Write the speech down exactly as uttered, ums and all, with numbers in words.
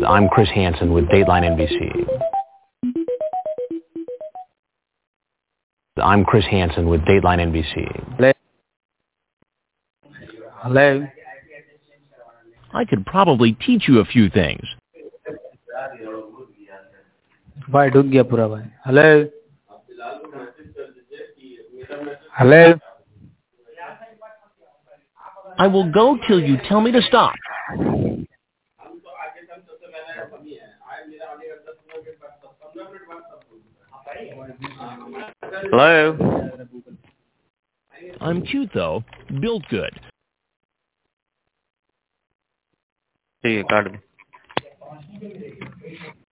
I'm Chris Hansen with Dateline N B C. I'm Chris Hansen with Dateline N B C. Hello? Hello? I could probably teach you a few things. भाई ढुक गया पूरा भाई. Hello? Hello? I will go till you tell me to stop. Hello? I'm cute though, built good. ठीक है काट दो.